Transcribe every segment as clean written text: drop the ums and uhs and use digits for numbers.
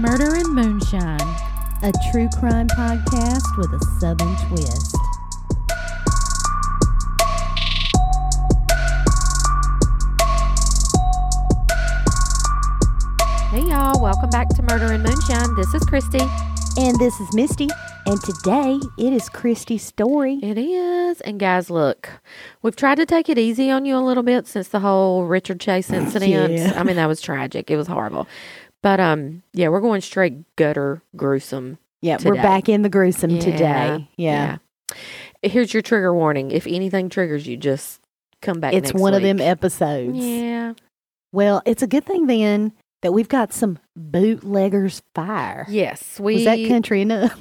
Murder and Moonshine, a true crime podcast with a southern twist. Hey y'all, welcome back to Murder and Moonshine. This is Christy. And this is Misty. And today it is Christy's story. It is. And guys, look, we've tried to take it easy on you a little bit since the whole Richard Chase incident. Yeah. I mean, that was tragic. It was horrible. But yeah, we're going straight gutter gruesome. Yeah, today. we're back in the gruesome today. Yeah. Here's your trigger warning. If anything triggers you, just come back It's next one week. of them episodes. Yeah. Well, it's a good thing then that we've got some bootleggers fire. Yes. Was that country enough?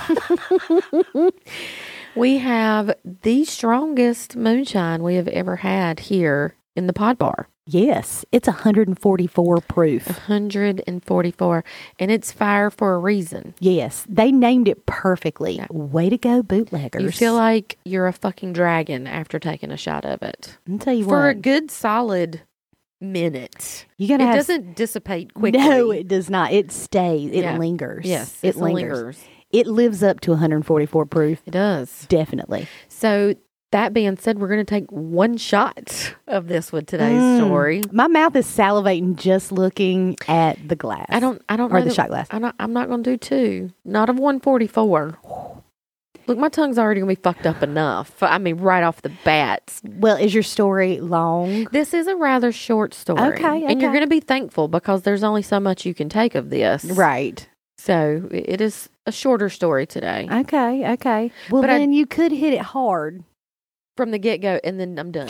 We have the strongest moonshine we have ever had here in the pod bar. Yes, it's 144 proof. 144. And it's fire for a reason. Yes, they named it perfectly. Yeah. Way to go, bootleggers. You feel like you're a fucking dragon after taking a shot of it. I'll tell you For a what. good solid minute. You gotta It have doesn't dissipate quickly. No, it does not. It stays. It Yeah. lingers. Yes, it lingers. It lives up to 144 proof. It does. Definitely. So that being said, we're going to take one shot of this with today's story. My mouth is salivating just looking at the glass. I don't Or know the shot glass. I'm not going to do two. Not of 144. Look, my tongue's already going to be fucked up enough. I mean, right off the bat. Well, is your story long? This is a rather short story. Okay, And you're okay. going to be thankful because there's only so much you can take of this. Right. So it is a shorter story today. Okay. Okay. Well, But then you could hit it hard. From the get-go, and then I'm done.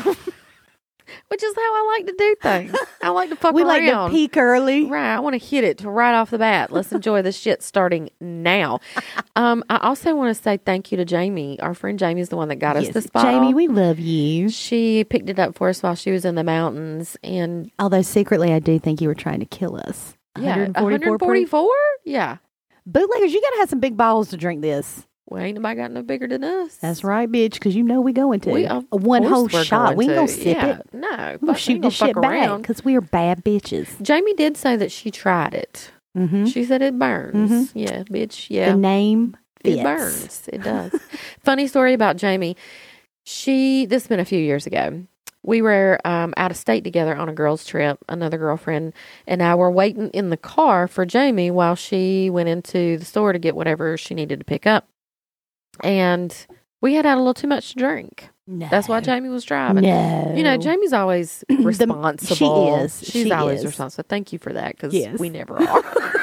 Which is how I like to do things. I like to fuck We around. like to peak early. Right. I want to hit it right off the bat. Let's enjoy this shit starting now. I also want to say thank you to Jamie. Our friend Jamie is the one that got us Yes. this bottle. Jamie, we love you. She picked it up for us while she was in the mountains. And Although secretly, I do think you were trying to kill us. yeah, 144 proof. 144? Yeah. Bootleggers, you got to have some big balls to drink this. Well, ain't nobody got no bigger than us. That's right, bitch, because you know we going to. We, of One course whole we're shot. We ain't going going to to. sip Yeah. it. No. We're fuck, going to we shoot ain't gonna this shit fuck back around. because we are bad bitches. Jamie did say that she tried it. Mm-hmm. She said it burns. Mhm. Yeah, bitch. Yeah. The name fits. It burns. It does. Funny story about Jamie. This has been a few years ago. We were out of state together on a girls' trip. Another girlfriend and I were waiting in the car for Jamie while she went into the store to get whatever she needed to pick up. And we had a little too much to drink. No. That's why Jamie was driving. No. You know, Jamie's always responsible. She is. She's She always is. responsible. Thank you for that because Yes. we never are.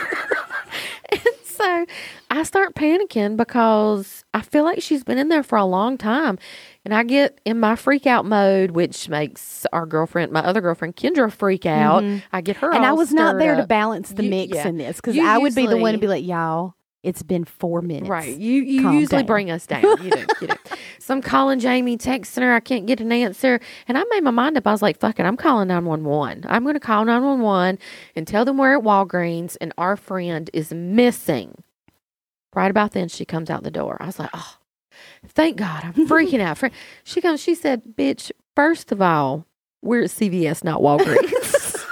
And so I start panicking because I feel like she's been in there for a long time. And I get in my freak out mode, which makes my other girlfriend, Kendra, freak out. I get her And all I was not stirred there to up. balance the mix yeah. in this because You I would be the one to usually- be like, y'all, it's been 4 minutes. Right. You Calm usually down. bring us down. You do. You do. So I'm calling Jamie, texting her. I can't get an answer. And I made my mind up. I was like, fuck it. I'm calling 911. I'm going to call 911 and tell them we're at Walgreens and our friend is missing. Right about then, she comes out the door. I was like, oh, thank God. I'm freaking out. She comes. She said, bitch, first of all, we're at CVS, not Walgreens.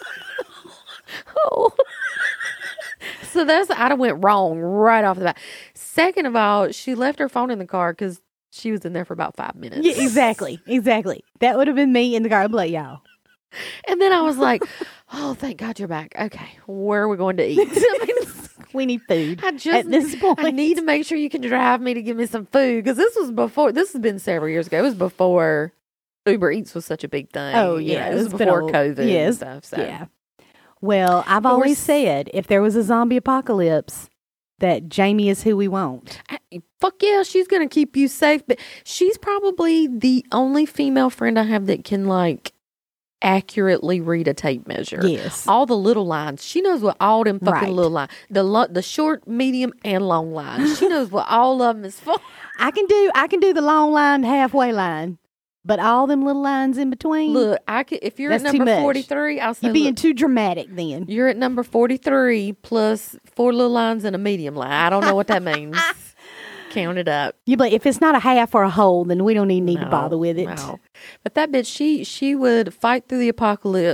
Oh. So I'd have went wrong right off the bat. Second of all, she left her phone in the car because she was in there for about 5 minutes. Yeah, exactly. Exactly. That would have been me in the car. I'd be like, y'all. And then I was like, oh, thank God you're back. Okay, where are we going to eat? I mean, We need food I just at this point. I need to make sure you can drive me to give me some food because this has been several years ago. It was before Uber Eats was such a big thing. Oh, You yeah. know, it was It's been before a- COVID yes, and stuff. So. Yeah. Well, I've But we're always said if there was a zombie apocalypse, that Jamie is who we want. Fuck yeah, she's going to keep you safe. But she's probably the only female friend I have that can like accurately read a tape measure. Yes. All the little lines. She knows what all them fucking Right. little lines. The short, medium, and long lines. She knows what all of them is for. I can do the long line, halfway line, but all them little lines in between. Look, if you're at That's too number much. 43, I'll say you're being look, too dramatic then. you're at number 43 plus 4 little lines and a medium line. I don't know what that means. Count it up. You like if it's not a half or a whole, then we don't even need to No, bother with it. no. But that bitch, she would fight through the apocalypse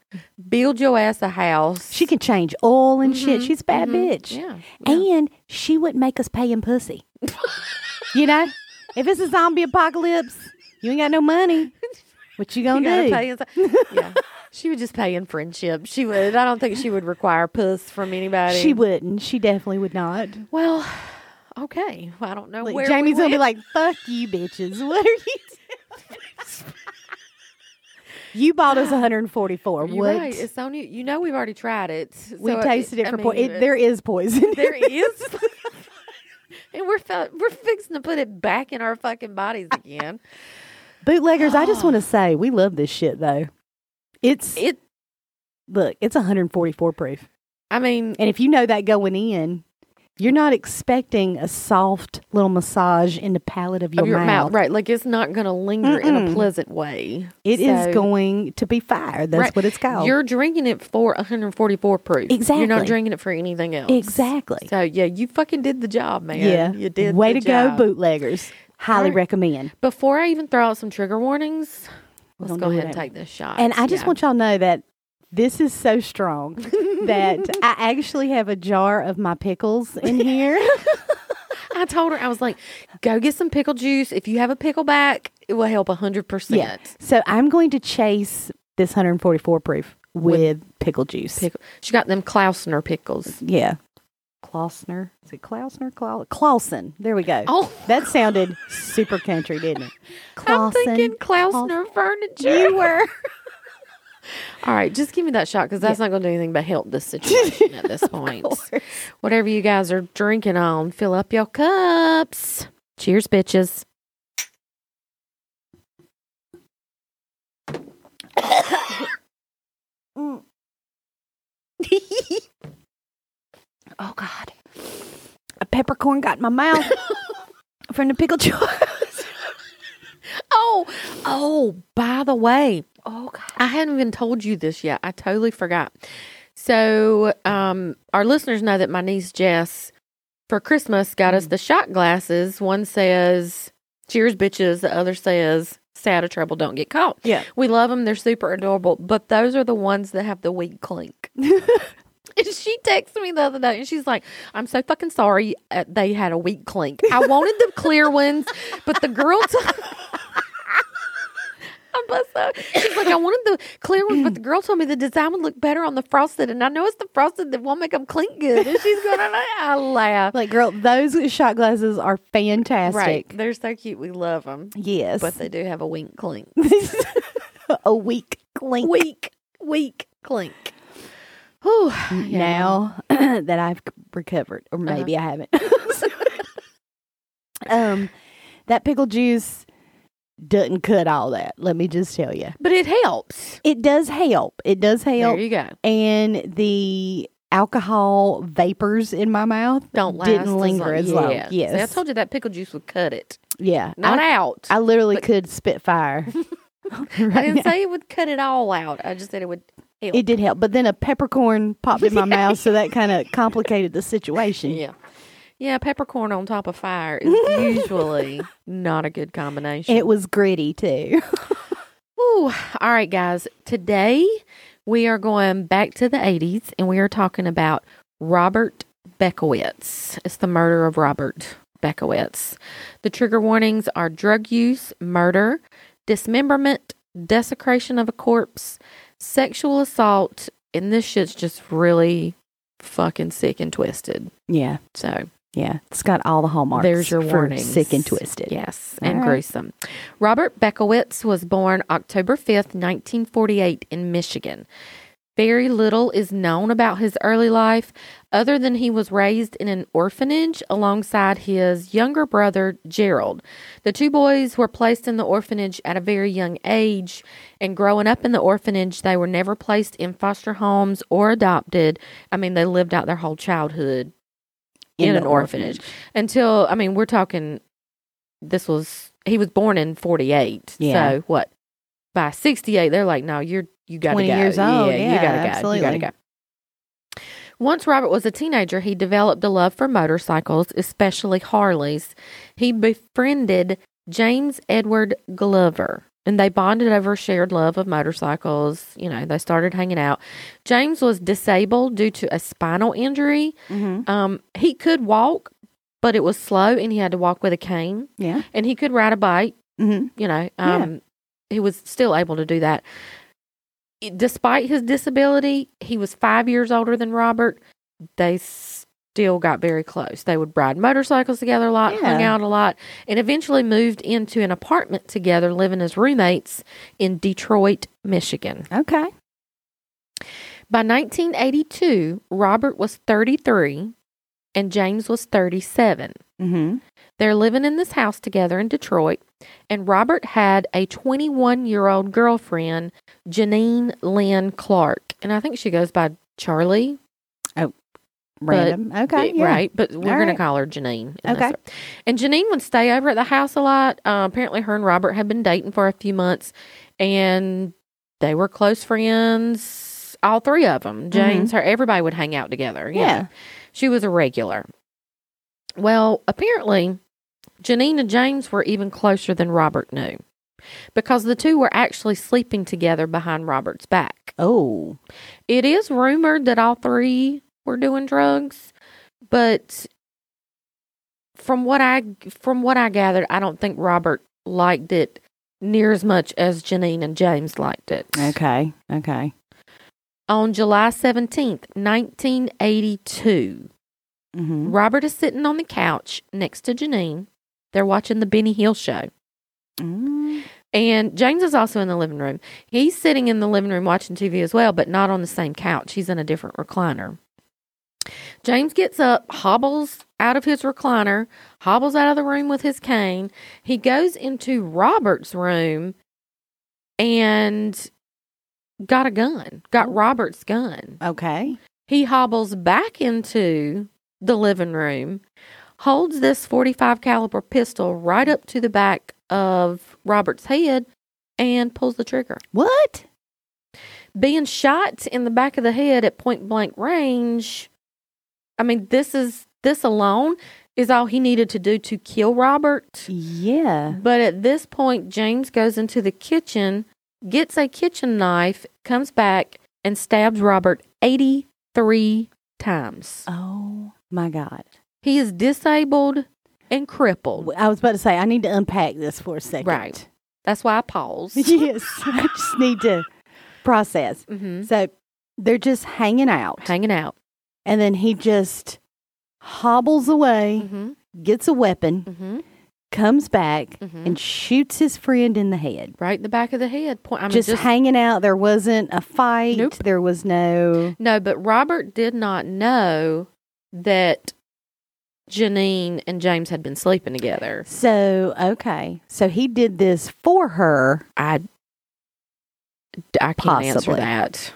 build your ass a house. She can change oil and shit. She's a bad bitch. Yeah. And she wouldn't make us pay in pussy. You know? If it's a zombie apocalypse, you ain't got no money. What you gonna do? Pay yeah. She would just pay in friendship. She would. I don't think she would require puss from anybody. She wouldn't. She definitely would not. Well, okay. Well, I don't know where Jamie's we gonna be went. like, "Fuck you, bitches. What are you doing?" You bought us 144. You're What? right. It's on you. You know we've already tried it. We So tasted it I for mean, poison. There is poison. There is. And we're fixing to put it back in our fucking bodies again. Bootleggers, I just want to say, we love this shit, though. It. Look, it's 144 proof. I mean, And if you know that going in, you're not expecting a soft little massage in the palate of your, mouth. right? Like it's not going to linger in a pleasant way. It is So- going to be fire. That's Right. what it's called. You're drinking it for 144 proof. You're Exactly. not drinking it for anything else. Exactly. So yeah, you fucking did the job, man. Yeah. You did. Way the to job. go, bootleggers. Highly Alright. recommend. Before I even throw out some trigger warnings, let's gonna go do ahead and that. take this shot. And I just Yeah. want y'all to know that this is so strong that I actually have a jar of my pickles in here. I told her, I was like, go get some pickle juice. If you have a pickleback, it will help 100%. Yeah. So I'm going to chase this 144 proof with pickle juice. She got them Klausner pickles. Yeah. Klausner. Is it Klausner? Clausen. There we go. Oh. That sounded super country, didn't it? I'm thinking Klausner furniture. You were. All right, just give me that shot because that's not going to do anything but help this situation at this point. Whatever you guys are drinking on, fill up your cups. Cheers, bitches. Oh, God. A peppercorn got in my mouth from the pickle jar. Oh, by the way, Oh, God. I hadn't even told you this yet. I totally forgot. So, our listeners know that my niece Jess, for Christmas, got us the shot glasses. One says, cheers, bitches. The other says, stay out of trouble, don't get caught. Yeah. We love them. They're super adorable. But those are the ones that have the weak clink. And she texted me the other day and she's like, I'm so fucking sorry they had a weak clink. I wanted the clear ones, but the girl... She's like, I wanted the clear ones, but the girl told me the design would look better on the frosted, and I know it's the frosted that won't make them clink good. And she's going, I laugh. Like, girl, those shot glasses are fantastic. Right. They're so cute. We love them. Yes. But they do have a wink clink. A weak clink. Weak clink. Whew. Now that I've recovered, or maybe I haven't. That pickle juice doesn't cut all that. Let me just tell you. But it helps. It does help. It does help. There you go. And the alcohol vapors in my mouth Don't last didn't linger as long. Yeah. Yes. See, I told you that pickle juice would cut it. Yeah. Not out. I literally could spit fire. I didn't say it would cut it all out. I just said it would help. It did help. But then a peppercorn popped in my mouth, so that kind of complicated the situation. Yeah. Yeah, peppercorn on top of fire is usually not a good combination. It was gritty, too. Ooh. All right, guys. Today we are going back to the 80s and we are talking about Robert Bekowitz. It's the murder of Robert Bekowitz. The trigger warnings are drug use, murder, dismemberment, desecration of a corpse, sexual assault, and this shit's just really fucking sick and twisted. Yeah. So, Yeah. It's got all the hallmarks. there's your for warnings. sick and twisted. Yes, All and right. gruesome. Robert Bekowitz was born October 5th, 1948 in Michigan. Very little is known about his early life other than he was raised in an orphanage alongside his younger brother, Gerald. The two boys were placed in the orphanage at a very young age, and growing up in the orphanage, they were never placed in foster homes or adopted. I mean, they lived out their whole childhood in the an orphanage until, I mean, we're talking, he was born in 48. Yeah. So what? By 68, they're like, no, you got to go. 20 years old. Yeah, you Yeah, got to go. absolutely. You got to go. Once Robert was a teenager, he developed a love for motorcycles, especially Harleys. He befriended James Edward Glover. And they bonded over a shared love of motorcycles. You know, they started hanging out. James was disabled due to a spinal injury. He could walk, but it was slow, and he had to walk with a cane. Yeah. And he could ride a bike. You know, he was still able to do that. Despite his disability, he was 5 years older than Robert. They still got very close. They would ride motorcycles together a lot, hung out a lot, and eventually moved into an apartment together, living as roommates in Detroit, Michigan. Okay. By 1982, Robert was 33 and James was 37. They're living in this house together in Detroit, and Robert had a 21-year-old girlfriend, Janine Lynn Clark, and I think she goes by Charlie. Oh, random. Okay, yeah. Right, but we're going to call her Janine. Okay. And Janine would stay over at the house a lot. Apparently, her and Robert had been dating for a few months, and they were close friends, all three of them. James, her, everybody would hang out together. Yeah. She was a regular. Well, apparently, Janine and James were even closer than Robert knew, because the two were actually sleeping together behind Robert's back. Oh. It is rumored that all three were doing drugs, but from what I gathered, I don't think Robert liked it near as much as Janine and James liked it. Okay. On July 17th, 1982, Robert is sitting on the couch next to Janine. They're watching the Benny Hill show. And James is also in the living room. He's sitting in the living room watching TV as well, but not on the same couch. He's in a different recliner. James gets up, hobbles out of his recliner, hobbles out of the room with his cane. He goes into Robert's room and got a gun, got Robert's gun. Okay. He hobbles back into the living room, holds this .45 caliber pistol right up to the back of Robert's head, and pulls the trigger. What? Being shot in the back of the head at point blank range, I mean, this alone is all he needed to do to kill Robert. Yeah. But at this point, James goes into the kitchen, gets a kitchen knife, comes back, and stabs Robert 83 times. Oh, my God. He is disabled and crippled. I was about to say, I need to unpack this for a second. Right. That's why I paused. Yes. I just need to process. So they're just hanging out. And then he just hobbles away, gets a weapon, comes back, and shoots his friend in the head. Right in the back of the head. Just hanging out. There wasn't a fight. Nope. There was no... No, but Robert did not know that Janine and James had been sleeping together. So, okay. So he did this for her. I can't answer that.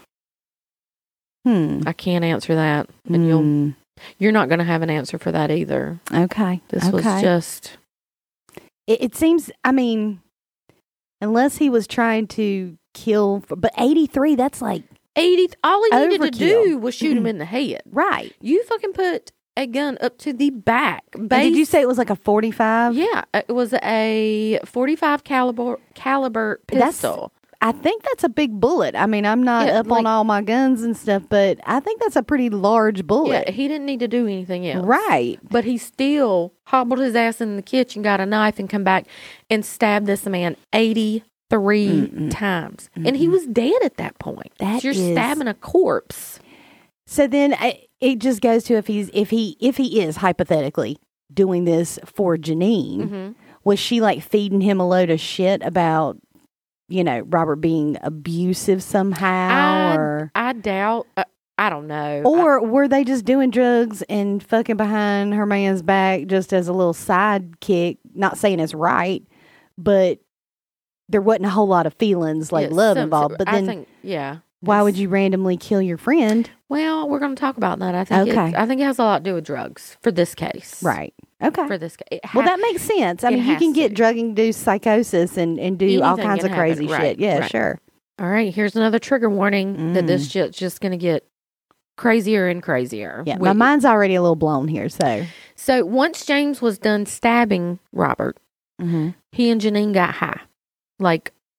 I can't answer that. And you're not going to have an answer for that either. Okay. This was just... It seems, I mean, unless he was trying to kill... But 83, that's like... 80... All he needed overkill. to do was shoot him in the head. Right. You fucking put a gun up to the back. Did you say it was like a 45? Yeah. It was a .45 caliber pistol. I think that's a big bullet. I mean, I'm not up on all my guns and stuff, but I think that's a pretty large bullet. Yeah, he didn't need to do anything else. Right. But he still hobbled his ass in the kitchen, got a knife, and come back and stabbed this man 83 times. And he was dead at that point. You're stabbing a corpse. So then it just goes to if he is hypothetically doing this for Janine, was she like feeding him a load of shit about, you know, Robert being abusive somehow? I doubt. I don't know. Or were they just doing drugs and fucking behind her man's back just as a little sidekick? Not saying it's right, but there wasn't a whole lot of feelings like love involved. But then, I think, why would you randomly kill your friend? Well, we're going to talk about that. I think it has a lot to do with drugs for this case. Right. Okay. For this case. Well, that makes sense. I mean, you can get drug-induced psychosis and do anything all kinds of crazy happen. shit. Yeah, right. Sure. All right. Here's another trigger warning that this shit's just going to get crazier and crazier. Yeah, my mind's already a little blown here. So once James was done stabbing Robert, he and Janine got high. Like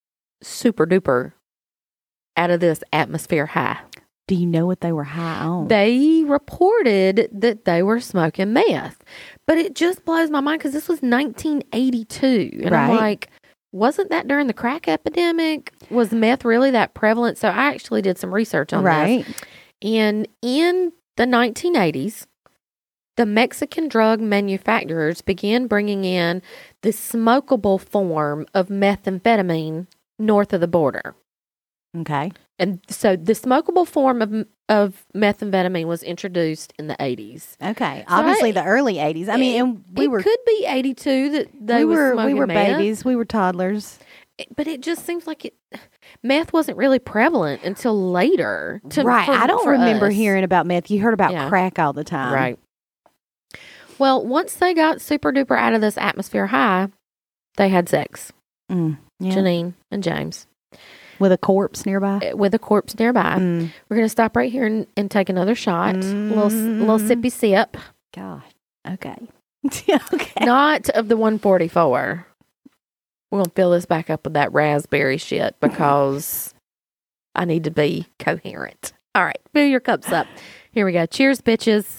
super duper out of this atmosphere high. Do you know what they were high on? They reported that they were smoking meth. But it just blows my mind because this was 1982. And I'm like, wasn't that during the crack epidemic? Was meth really that prevalent? So I actually did some research on this. And in the 1980s, the Mexican drug manufacturers began bringing in the smokable form of methamphetamine north of the border. Okay. And so the smokable form of methamphetamine was introduced in the 80s. Okay. So obviously the early 80s. I mean, and it could be 82 that they were smoking We were meth. babies. We were toddlers. But it just seems like meth wasn't really prevalent until later. I don't remember hearing about meth. You heard about crack all the time. Right. Well, once they got super duper out of this atmosphere high, they had sex. Janine and James. With a corpse nearby? With a corpse nearby. We're going to stop right here and take another shot. Little sippy sip. God. Okay. Okay. Not of the 144. We're going to fill this back up with that raspberry shit because I need to be coherent. All right. Fill your cups up. Here we go. Cheers, bitches.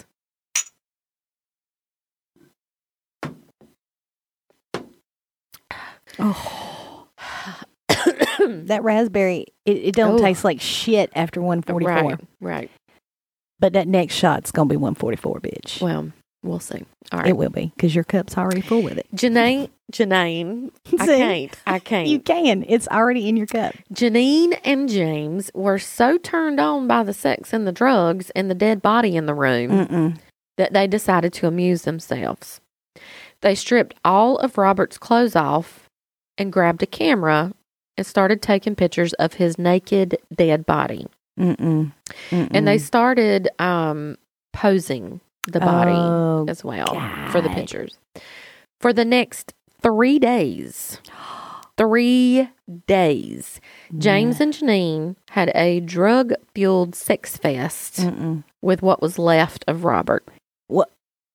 Oh. That raspberry, it don't taste like shit after 144. Right. But that next shot's going to be 144, bitch. Well, we'll see. All right. It will be, because your cup's already full with it. Janine, I can't. You can. It's already in your cup. Janine and James were so turned on by the sex and the drugs and the dead body in the room that they decided to amuse themselves. They stripped all of Robert's clothes off and grabbed a camera and started taking pictures of his naked, dead body. And they started posing the body as well for the pictures. For the next 3 days, James and Janine had a drug-fueled sex fest with what was left of Robert. What?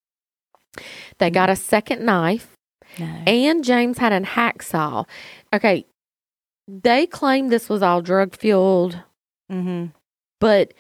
They got a second knife, and James had a hacksaw. Okay, they claimed this was all drug-fueled, but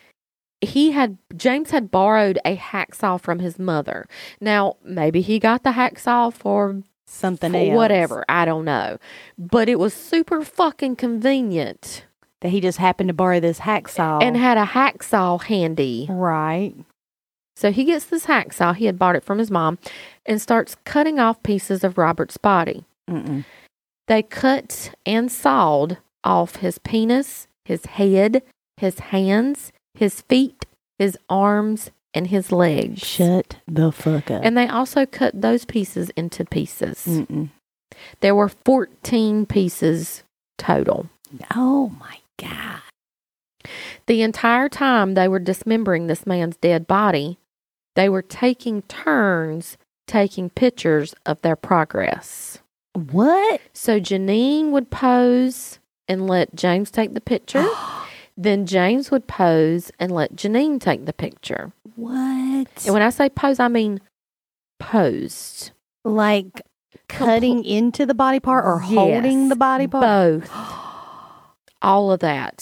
James had borrowed a hacksaw from his mother. Now, maybe he got the hacksaw for something else. Whatever, I don't know. But it was super fucking convenient that he just happened to borrow this hacksaw. And had a hacksaw handy. Right. So he gets this hacksaw, he had bought it from his mom, and starts cutting off pieces of Robert's body. They cut and sawed off his penis, his head, his hands, his feet, his arms, and his legs. Shut the fuck up. And they also cut those pieces into pieces. There were 14 pieces total. Oh, my God. The entire time they were dismembering this man's dead body, they were taking turns taking pictures of their progress. What? So Janine would pose and let James take the picture. Then James would pose and let Janine take the picture. What? And when I say pose, I mean posed. Like cutting into the body part or holding the body part? Both. All of that.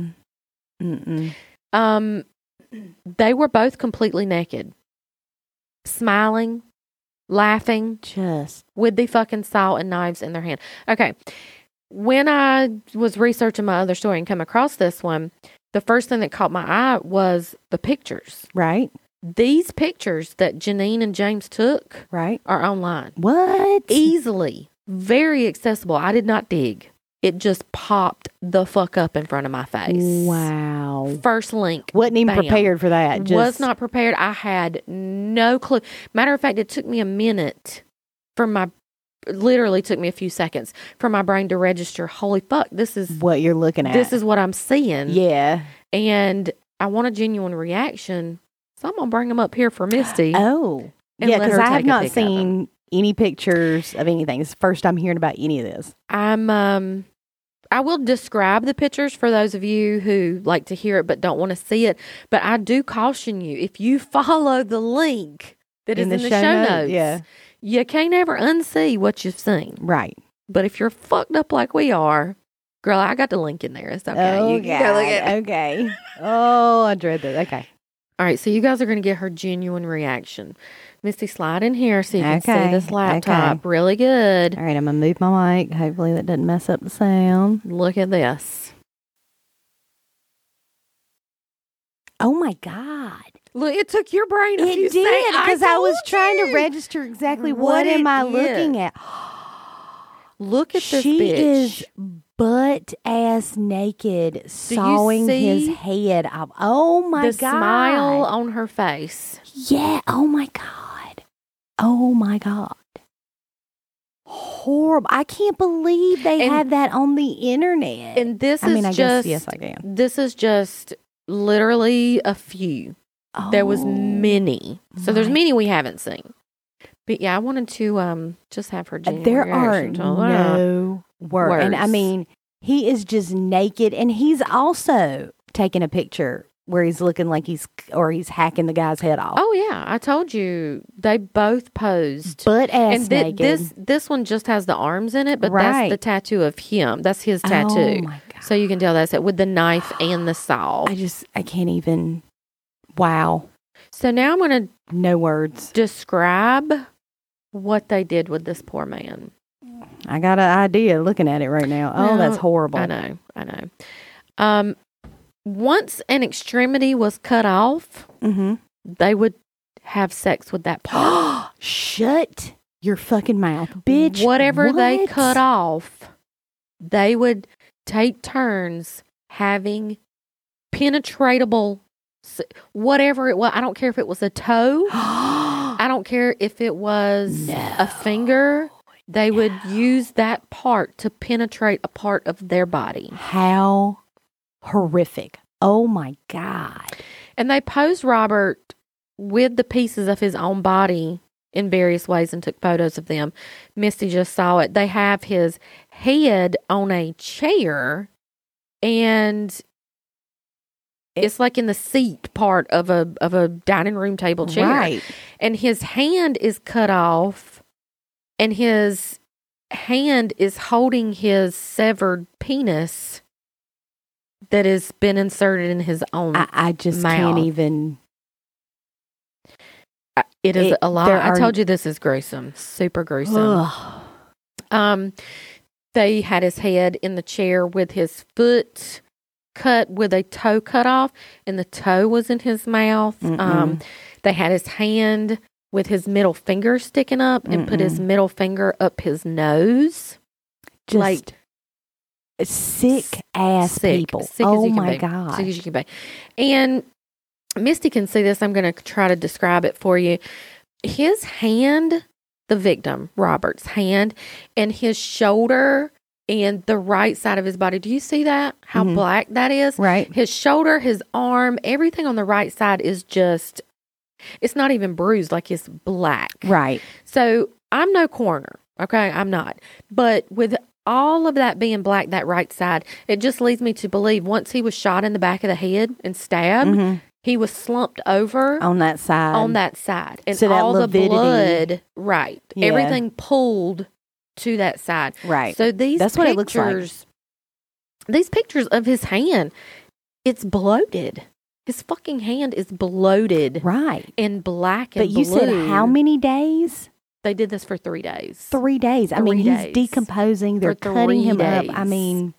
They were both completely naked. Smiling, laughing. Just. With the fucking saw and knives in their hand. Okay. When I was researching my other story and come across this one, the first thing that caught my eye was the pictures. Right. These pictures that Janine and James took are online. What? Easily. Very accessible. I did not dig. It just popped the fuck up in front of my face. Wow. First link. Wasn't even prepared for that. Was not prepared. I had no clue. Matter of fact, it took me a minute literally took me a few seconds for my brain to register, holy fuck, this is what you're looking at. This is what I'm seeing. Yeah. And I want a genuine reaction. So I'm going to bring them up here for Misty. Oh. Yeah, because I have not seen any pictures of anything. It's the first I'm hearing about any of this. I will describe the pictures for those of you who like to hear it but don't want to see it. But I do caution you, if you follow the link that is in the show notes, you can't ever unsee what you've seen. Right. But if you're fucked up like we are, Girl, I got the link in there. It's okay. Oh, You can go look at it. Okay. Oh, I dread that. Okay. All right, so you guys are going to get her genuine reaction. Misty, slide in here so you can see this laptop really good. All right, I'm going to move my mic. Hopefully that doesn't mess up the sound. Look at this. Oh, my God. Look, it took your brain a few seconds. It did, because I was trying to register exactly what am I looking at. Look at this She bitch. is butt-ass naked, sawing his head off. Oh, my God. The smile on her face. Yeah. Oh, my God. Oh, my God. Horrible. I can't believe they had that on the internet. And this is I just, guess, yes, I can. This is just literally a few. Oh, there was many. So there's many we haven't seen. But yeah, I wanted to just have her genuine There are reaction to no words. And I mean, he is just naked, and he's also taking a picture where he's looking like he's hacking the guy's head off. Oh yeah, I told you they both posed butt ass naked. This one just has the arms in it, but that's the tattoo of him. That's his tattoo. Oh my God. So you can tell that's it with the knife and the saw. I can't even. Wow. So now I'm going to no words describe what they did with this poor man. I got an idea looking at it right now. Oh, that's horrible. I know. Once an extremity was cut off, they would have sex with that part. Shut your fucking mouth, bitch. Whatever they cut off, they would take turns having penetratable, whatever it was. I don't care if it was a toe. I don't care if it was a finger. They would use that part to penetrate a part of their body. How horrific. Oh, my God. And they posed Robert with the pieces of his own body in various ways and took photos of them. Misty just saw it. They have his head on a chair, and it's like in the seat part of a dining room table chair. Right. And his hand is cut off, and his hand is holding his severed penis that has been inserted in his own I just mouth. can't even. It is a lot. I told you this is gruesome. Super gruesome. They had his head in the chair with his foot cut with a toe cut off, and the toe was in his mouth. They had his hand with his middle finger sticking up and put his middle finger up his nose. Just like sick ass people. Sick oh my God. Sick as you can be. And Misty can see this. I'm going to try to describe it for you. His hand, the victim, Robert's hand, and his shoulder and the right side of his body. Do you see that? How black that is? Right. His shoulder, his arm, everything on the right side is just, it's not even bruised, like it's black. Right. So I'm no coroner. Okay. I'm not. But with all of that being black, that right side, it just leads me to believe once he was shot in the back of the head and stabbed, he was slumped over on that side. And so all that the blood, right. Yeah. Everything pulled to that side. Right. So that's what it looks like. These pictures of his hand, it's bloated. His fucking hand is bloated. Right. And black and blue. But you said how many days? They did this for 3 days. 3 days. I mean, he's decomposing. They're cutting him up. I mean,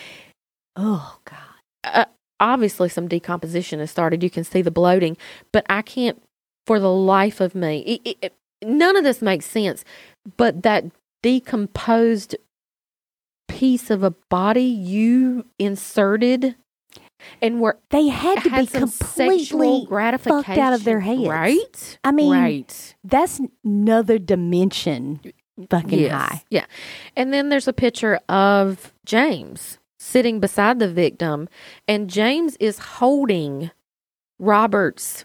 oh, God. Obviously, some decomposition has started. You can see the bloating. But I can't, for the life of me, none of this makes sense. But that decomposed piece of a body you inserted and were they had to be completely fucked out of their heads, right? I mean, that's another dimension fucking high. Yeah. And then there's a picture of James sitting beside the victim, and James is holding Robert's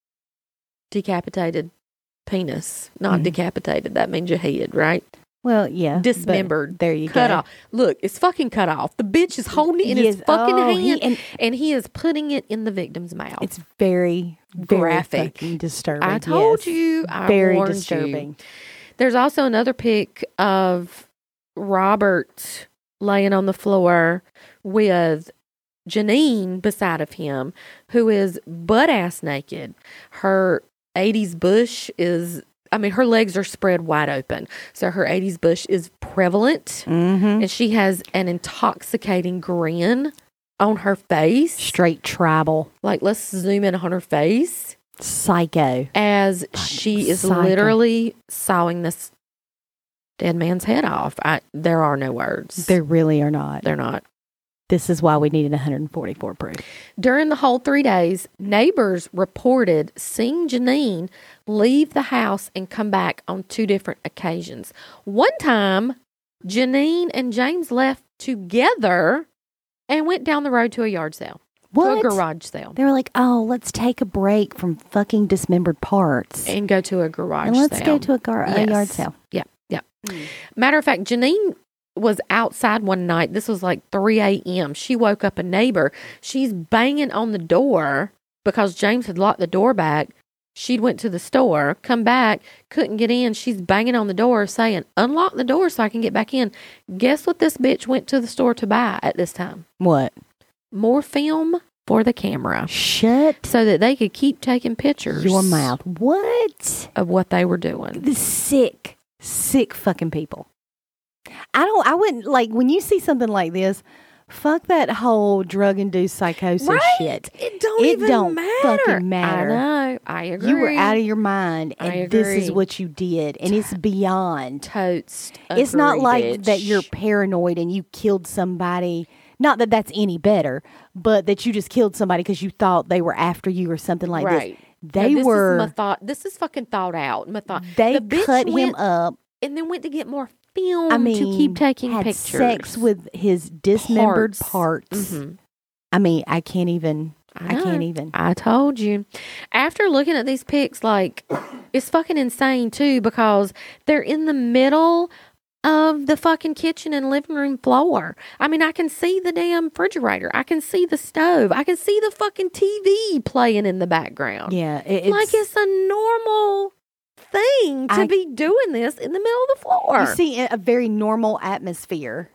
decapitated penis. Not decapitated, that means your head, right? Well, yeah. Dismembered. There you cut go. Off. Look, it's fucking cut off. The bitch is holding it in his fucking hand, and he is putting it in the victim's mouth. It's very, very graphic. Fucking disturbing. I told you. I very warned disturbing. You. There's also another pic of Robert laying on the floor with Janine beside of him, who is butt-ass naked. Her 80s bush is, her legs are spread wide open. So her 80s bush is prevalent. And she has an intoxicating grin on her face. Straight tribal. Like, let's zoom in on her face. Psycho. As she is literally sawing this dead man's head off. There are no words. There really are not. They're not. This is why we needed 144 proof. During the whole 3 days, neighbors reported seeing Janine leave the house and come back on 2 different occasions. One time, Janine and James left together and went down the road to a yard sale. What? To a garage sale. They were like, oh, let's take a break from fucking dismembered parts. And go to a garage and let's sale. go to a yard sale. Yeah. Matter of fact, Janine was outside one night. This was like 3 a.m. She woke up a neighbor. She's banging on the door because James had locked the door back. She went to the store, come back, couldn't get in. She's banging on the door saying, unlock the door so I can get back in. Guess what this bitch went to the store to buy at this time? What? More film for the camera. Shut. So that they could keep taking pictures. Your mouth. What? Of what they were doing. The sick fucking people. I wouldn't, like, when you see something like this, fuck that whole drug-induced psychosis shit. It don't matter. Fucking matter. I know. I agree. You were out of your mind, and this is what you did, and it's beyond. Totes. It's not like bitch. that you're paranoid and you killed somebody. Not that that's any better, but that you just killed somebody because you thought they were after you or something like this. This is fucking thought out. They cut him up. And then went to get more film to keep taking pictures. Sex with his dismembered parts. I can't even. I told you. After looking at these pics, like, it's fucking insane too, because they're in the middle of the fucking kitchen and living room floor. I can see the damn refrigerator. I can see the stove. I can see the fucking TV playing in the background. Yeah. It's a normal thing to be doing this in the middle of the floor. You see a very normal atmosphere.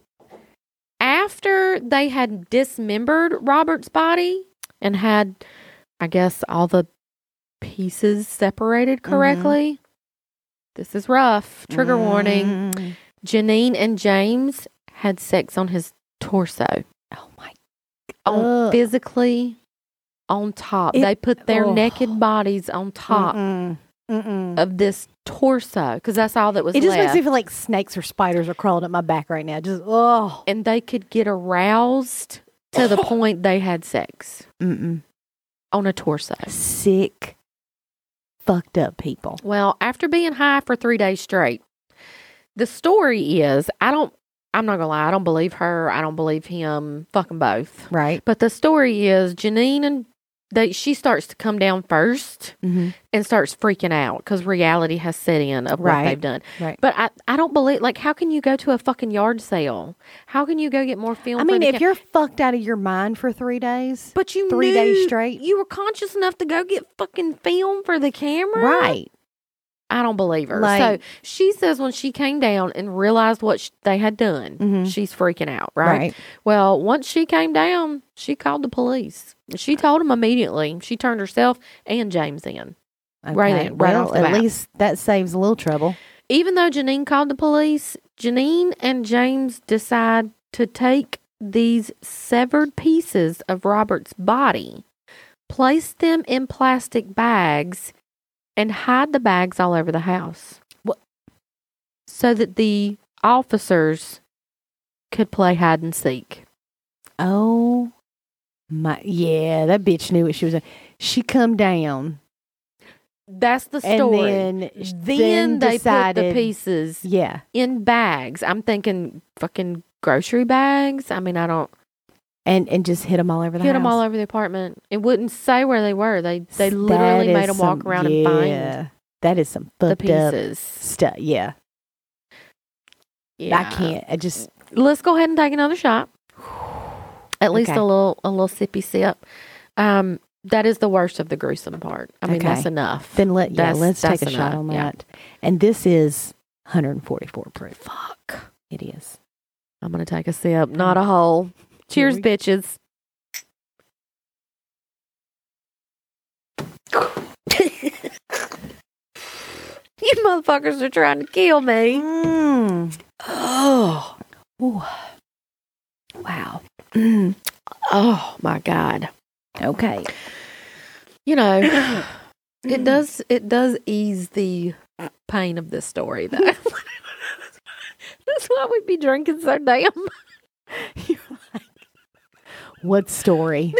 After they had dismembered Robert's body and had, I guess, all the pieces separated correctly. This is rough. Trigger warning. Janine and James had sex on his torso. Oh my God. Physically on top. They put their naked bodies on top of this torso, because that's all that was left. It just makes me feel like snakes or spiders are crawling up my back right now. Just, And they could get aroused to the point they had sex. On a torso. Sick, fucked up people. Well, after being high for 3 days straight, the story is, I'm not gonna lie, I don't believe her, I don't believe him, fucking both. Right. But the story is Janine and she starts to come down first and starts freaking out because reality has set in of what they've done. Right. But I don't believe, like, how can you go to a fucking yard sale? How can you go get more film? If you're fucked out of your mind for 3 days, but you 3 days straight, you were conscious enough to go get fucking film for the camera, right? I don't believe her. So she says when she came down and realized what they had done, she's freaking out, right? Well, once she came down, she called the police. She told them immediately. She turned herself and James in. Okay. Right off the bat. At least that saves a little trouble. Even though Janine called the police, Janine and James decide to take these severed pieces of Robert's body, place them in plastic bags, and hide the bags all over the house. What? So that the officers could play hide and seek. Oh my! Yeah, that bitch knew what she was doing. She come down. That's the story. And then they decided, put the pieces in bags. I'm thinking fucking grocery bags. I don't. And just hit them all over the house. Hit them all over the apartment. It wouldn't say where they were. They literally made them walk around and find. That is some fucked the pieces. Stuff. Yeah. I can't. Let's go ahead and take another shot. At least a little sippy sip. That is the worst of the gruesome part. That's enough. Then let's take a shot on that. And this is 144 proof. Fuck. It is. I'm going to take a sip, not a whole. Cheers, bitches. You motherfuckers are trying to kill me. Oh. Ooh. Wow. Oh, my God. Okay. You know, it does ease the pain of this story, though. That's why we'd be drinking so damn. What story?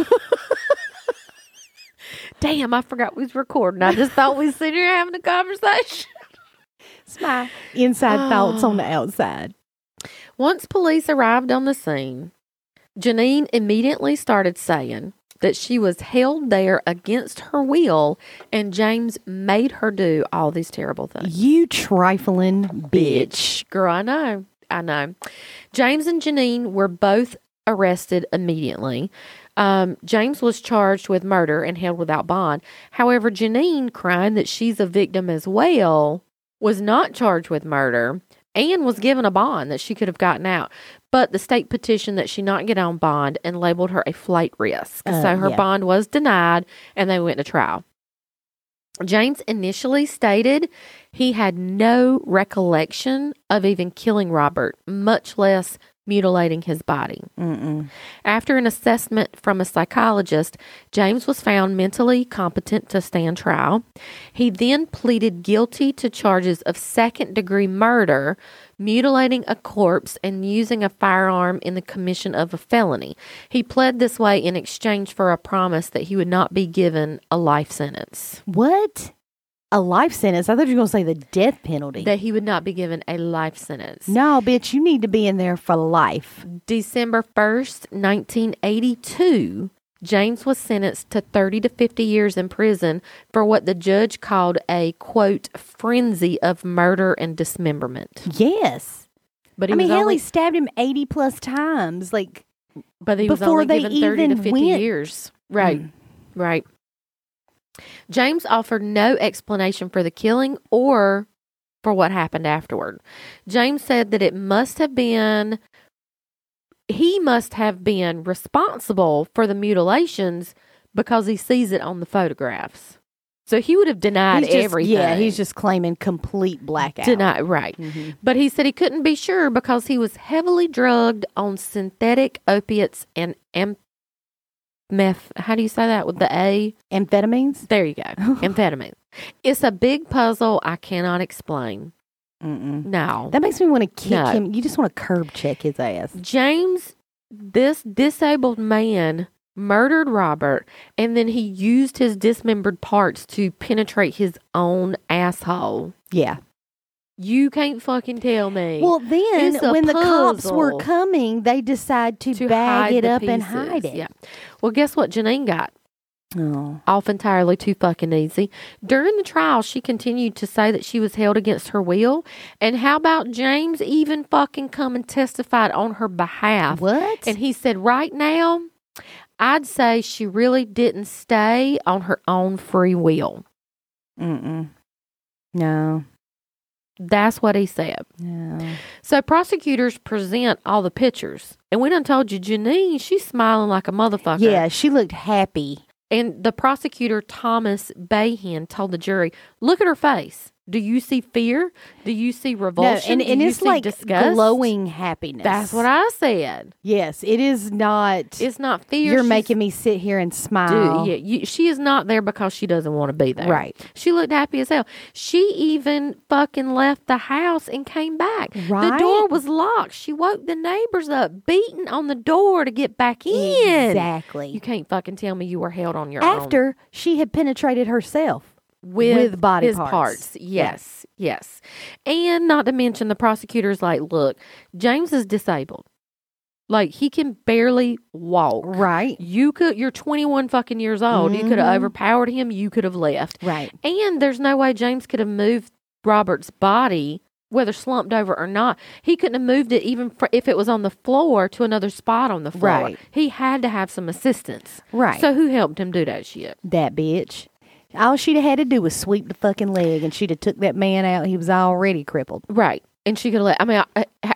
Damn, I forgot we was recording. I just thought we was sitting here having a conversation. It's my inside thoughts on the outside. Once police arrived on the scene, Janine immediately started saying that she was held there against her will and James made her do all these terrible things. You trifling bitch. Girl, I know. James and Janine were both arrested immediately. James was charged with murder and held without bond. However, Janine, crying that she's a victim as well, was not charged with murder and was given a bond that she could have gotten out. But the state petitioned that she not get on bond and labeled her a flight risk. So her bond was denied and they went to trial. James initially stated he had no recollection of even killing Robert, much less mutilating his body. After an assessment from a psychologist, James was found mentally competent to stand trial. He then pleaded guilty to charges of second-degree murder, mutilating a corpse, and using a firearm in the commission of a felony. He pled this way in exchange for a promise that he would not be given a life sentence. What? A life sentence? I thought you were going to say the death penalty. That he would not be given a life sentence. No, bitch, you need to be in there for life. December 1st, 1982, James was sentenced to 30 to 50 years in prison for what the judge called a, quote, frenzy of murder and dismemberment. Yes. But he stabbed him 80 plus times. But he was only given 30 to 50 years. Right. Right. James offered no explanation for the killing or for what happened afterward. James said that he must have been responsible for the mutilations because he sees it on the photographs. So he would have denied everything. Yeah, he's just claiming complete blackout. Right. But he said he couldn't be sure because he was heavily drugged on synthetic opiates and how do you say that with the A? Amphetamines? There you go. Amphetamines. It's a big puzzle I cannot explain. No. That makes me want to kick him. You just want to curb check his ass. James, this disabled man, murdered Robert, and then he used his dismembered parts to penetrate his own asshole. Yeah. You can't fucking tell me. Well, then when the cops were coming, they decided to bag it up and hide it. Yeah. Well, guess what Janine got? Oh. Off entirely too fucking easy. During the trial, she continued to say that she was held against her will. And how about James even fucking come and testified on her behalf? What? And he said, right now, I'd say she really didn't stay on her own free will. No. That's what he said. No. So prosecutors present all the pictures. And we done told you, Janine, she's smiling like a motherfucker. Yeah, she looked happy. And the prosecutor, Thomas Bayhan, told the jury, look at her face. Do you see fear? Do you see revulsion? No, and it's like disgust? glowing happiness. That's what I said. Yes, it is not. It's not fear. You're making me sit here and smile. She is not there because she doesn't want to be there. Right. She looked happy as hell. She even fucking left the house and came back. Right. The door was locked. She woke the neighbors up, beating on the door to get back in. Exactly. You can't fucking tell me you were held on your own. After she had penetrated herself. With body his parts. Yes. And not to mention the prosecutor's like, look, James is disabled. Like, he can barely walk. Right. You're 21 fucking years old. You could have overpowered him. You could have left. Right. And there's no way James could have moved Robert's body, whether slumped over or not. He couldn't have moved it even if it was on the floor to another spot on the floor. Right. He had to have some assistance. Right. So who helped him do that shit? That bitch. All she'd have had to do was sweep the fucking leg, and she'd have took that man out. He was already crippled. Right. And she could have let,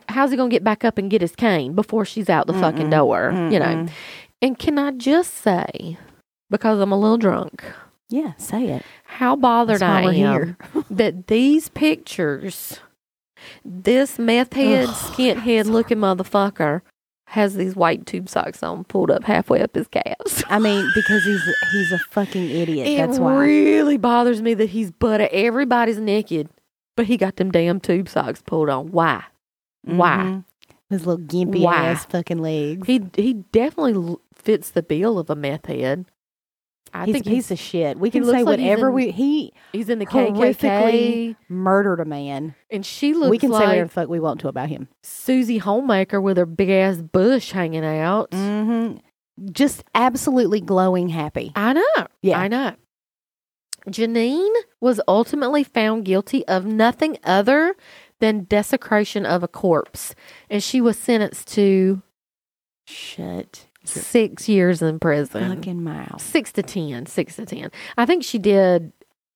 how's he going to get back up and get his cane before she's out the fucking door, you know? And can I just say, because I'm a little drunk. Yeah, say it. How bothered I am that these pictures, this meth head, skint head looking motherfucker has these white tube socks on, pulled up halfway up his calves. I mean, because he's a fucking idiot. That's why. It really bothers me that he's butt. Everybody's naked, but he got them damn tube socks pulled on. Why? Why? His little gimpy ass fucking legs. He definitely fits the bill of a meth head. He's a piece of shit. We can say whatever he's in the KKK. Murdered a man. And she looks like... We can say whatever the fuck we want to about him. Susie Homemaker with her big ass bush hanging out. Just absolutely glowing happy. I know. Yeah. I know. Janine was ultimately found guilty of nothing other than desecration of a corpse. And she was sentenced to... 6 years in prison. Fucking mouth. 6 to 10. I think she did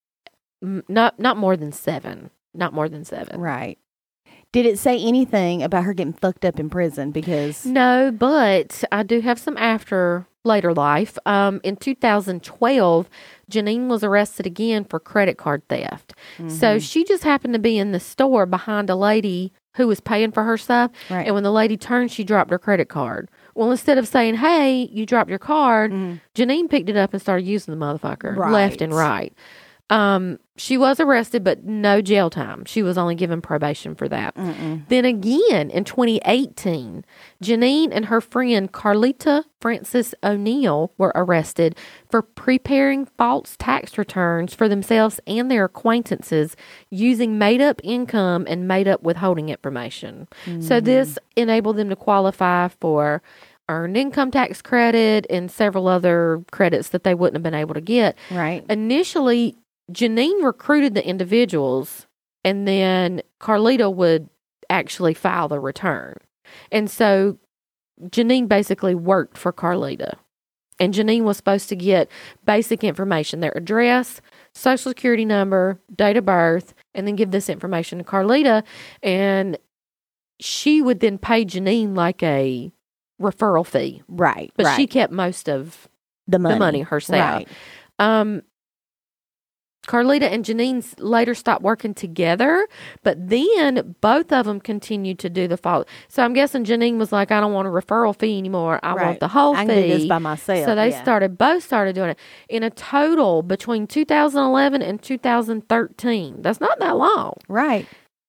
not more than 7. Not more than 7. Right. Did it say anything about her getting fucked up in prison? Because no, but I do have some later life. In 2012, Janine was arrested again for credit card theft. So she just happened to be in the store behind a lady who was paying for her stuff. Right. And when the lady turned, she dropped her credit card. Well, instead of saying, hey, you dropped your card, Janine picked it up and started using the motherfucker left and right. She was arrested, but no jail time. She was only given probation for that. Then again, in 2018, Janine and her friend Carlita Francis O'Neill were arrested for preparing false tax returns for themselves and their acquaintances using made-up income and made-up withholding information. So this enabled them to qualify for earned income tax credit and several other credits that they wouldn't have been able to get. Right. Initially, Janine recruited the individuals, and then Carlita would actually file the return. And so Janine basically worked for Carlita. And Janine was supposed to get basic information, their address, social security number, date of birth, and then give this information to Carlita. And she would then pay Janine like a referral fee. Right. But she kept most of the money herself. Right. Carlita and Janine later stopped working together, but then both of them continued to do the fault. So I'm guessing Janine was like, I don't want a referral fee anymore. I want the whole fee. I can do this by myself. So they both started doing it. In a total, between 2011 and 2013, that's not that long. Right.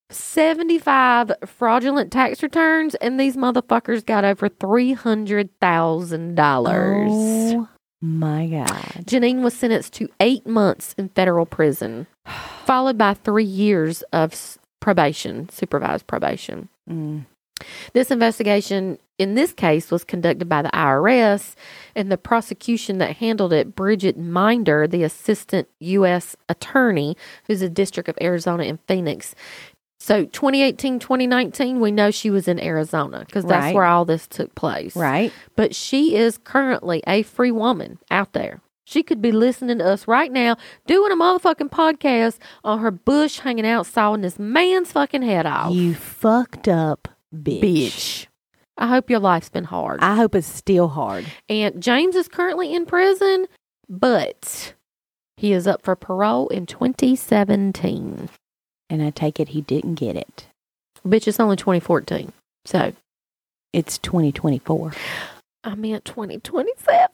75 fraudulent tax returns, and these motherfuckers got over $300,000. Oh. My God. Janine was sentenced to 8 months in federal prison, followed by 3 years of probation, supervised probation. This investigation, in this case, was conducted by the IRS, and the prosecution that handled it, Bridget Minder, the assistant U.S. attorney, who's a district of Arizona in Phoenix. So 2018, 2019, we know she was in Arizona because that's where all this took place. Right. But she is currently a free woman out there. She could be listening to us right now, doing a motherfucking podcast on her bush, hanging out, sawing this man's fucking head off. You fucked up bitch. I hope your life's been hard. I hope it's still hard. And James is currently in prison, but he is up for parole in 2017. And I take it he didn't get it. Bitch, it's only 2014. So it's 2024. I meant 2027.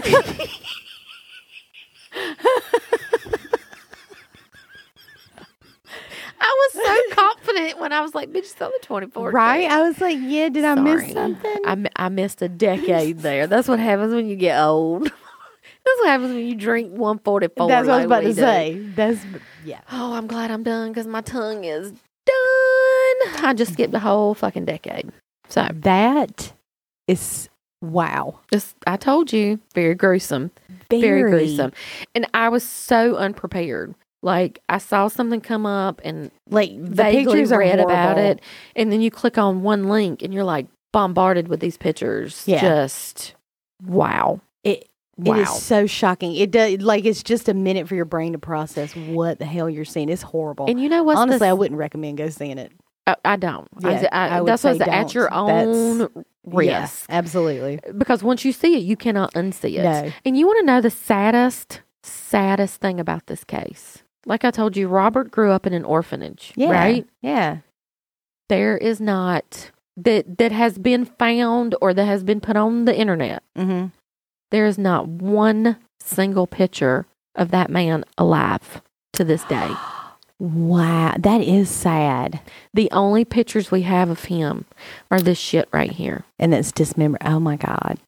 I was so confident when I was like, bitch, it's only 2014. Right? I was like, yeah, did I miss something? I missed a decade there. That's what happens when you get old. That's what happens when you drink 144. That's what I was about to say. Yeah. Oh, I'm glad I'm done because my tongue is done. I just skipped a whole fucking decade. So that is, wow. I told you, very gruesome. Very gruesome. And I was so unprepared. Like, I saw something come up and like the pictures read about it. And then you click on one link and you're like bombarded with these pictures. Yeah. Just, wow. It is so shocking. It does, like, it's just a minute for your brain to process what the hell you're seeing. It's horrible. And you know what? Honestly, I wouldn't recommend go seeing it. I don't. Yeah, I would that's say what's at your own risk. Yes, absolutely. Because once you see it, you cannot unsee it. No. And you want to know the saddest thing about this case? Like I told you, Robert grew up in an orphanage, right? Yeah. There is not that has been found or that has been put on the internet. Mm-hmm. There is not one single picture of that man alive to this day. Wow, that is sad. The only pictures we have of him are this shit right here. And that's dismembered. Oh my God.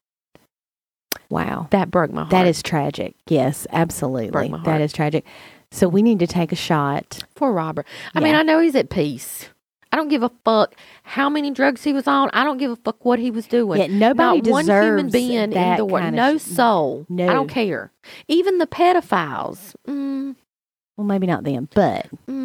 Wow. That broke my heart. That is tragic. Yes, absolutely. Broke my heart. That is tragic. So we need to take a shot. For Robert. I mean, I know he's at peace. I don't give a fuck how many drugs he was on. I don't give a fuck what he was doing. Yeah, nobody Not one human deserves being in that the world. kind No of soul. No. I don't care. Even the pedophiles. Well, maybe not them, but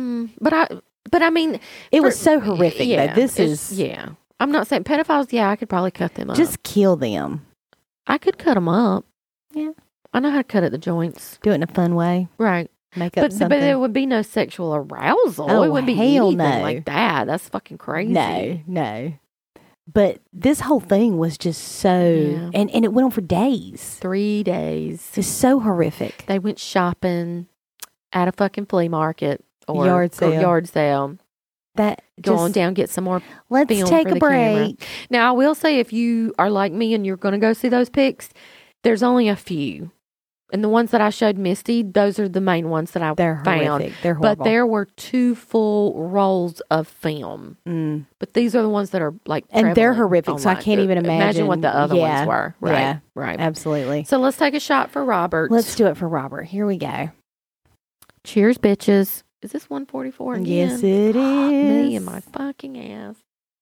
But I mean, it was so horrific. Yeah, though. This is I'm not saying pedophiles. Yeah, I could probably cut them up. just kill them. I could cut them up. Yeah, I know how to cut at the joints. do it in a fun way. Right. Make up something. But there would be no sexual arousal. Oh, it wouldn't be hell anything no. like that. That's fucking crazy. No. But this whole thing was just so, Yeah. and it went on for days. 3 days. It's so horrific. They went shopping at a fucking flea market or Yard sale. That Go on just- down, get some more Let's film take for a the camera. break. Now, I will say, if you are like me and you're going to go see those pics, there's only a few. And the ones that I showed Misty, those are the main ones that I They're found. horrific. They're horrible. But there were 2 full rolls of film. But these are the ones that are like And they're prevalent horrific, so I online. can't even imagine. what the other Yeah. ones were. Right. Yeah. Right. Absolutely. So let's take a shot for Robert. Let's do it for Robert. Here we go. Cheers, bitches. Is this 144 again? Yes, it Fuck is. Me and my fucking ass.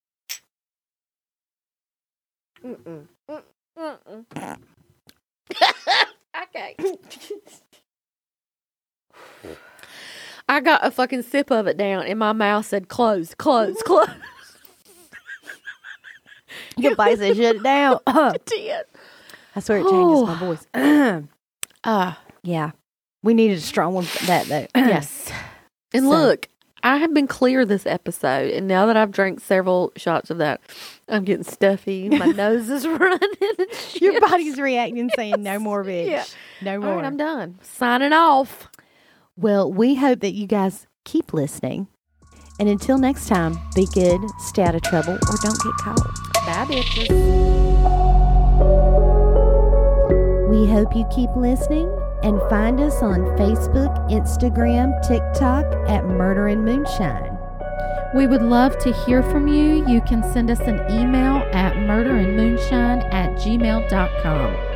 Okay. I got a fucking sip of it down, and my mouth said, "Close, close, close." Your body said, shut it down. It did. I swear it changes my voice. Yeah. We needed a strong one for that, though. Yes. And So- look, I have been clear this episode, and now that I've drank several shots of that, I'm getting stuffy. My nose is running. And Your shit. body's reacting, saying, no more, bitch. Yeah. No All more. right, I'm done. Signing off. Well, we hope that you guys keep listening. And until next time, be good, stay out of trouble, or don't get caught. Bye, bitches. We hope you keep listening and find us on Facebook, Instagram, TikTok at Murder and Moonshine. We would love to hear from you. You can send us an email at murderandmoonshine@gmail.com.